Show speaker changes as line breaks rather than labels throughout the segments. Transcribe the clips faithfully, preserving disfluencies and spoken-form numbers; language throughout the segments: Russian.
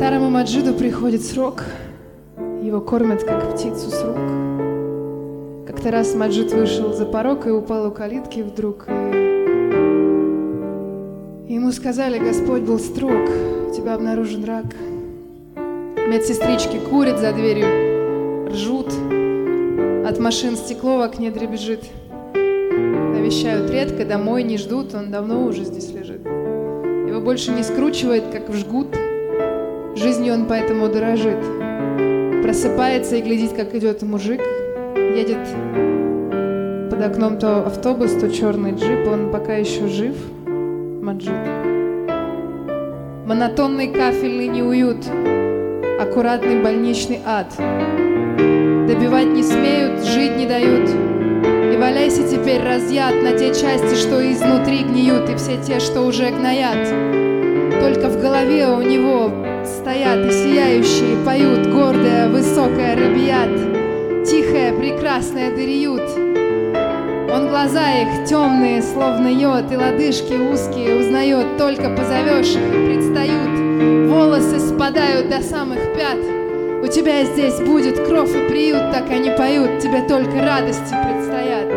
Старому Маджиду приходит срок, его кормят, как птицу с рук. Как-то раз Маджид вышел за порог и упал у калитки вдруг. И ему сказали: Господь был строг, у тебя обнаружен рак. Медсестрички курят за дверью, ржут, от машин стекло в окне дребезжит. Навещают редко, домой не ждут, он давно уже здесь лежит. Его больше не скручивает, как в жгут, жизнью он поэтому дорожит. Просыпается и глядит, как идет мужик, едет под окном то автобус, то черный джип, он пока еще жив, Маджид. Монотонный кафельный неуют, аккуратный больничный ад. Добивать не смеют, жить не дают. И валяйся теперь разъят на те части, что изнутри гниют, и все те, что уже гноят. Только в голове у него стоят и сияющие поют, гордая, высокая рабият, тихая, прекрасная дыриют. Он глаза их темные, словно йод, и лодыжки узкие узнает, только позовешь их и предстают. Волосы спадают до самых пят. У тебя здесь будет кров и приют, так они поют, тебе только радости предстоят.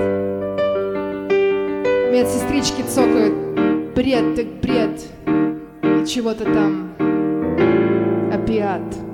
Медсестрички цокают: бред так бред, и чего-то там опиат.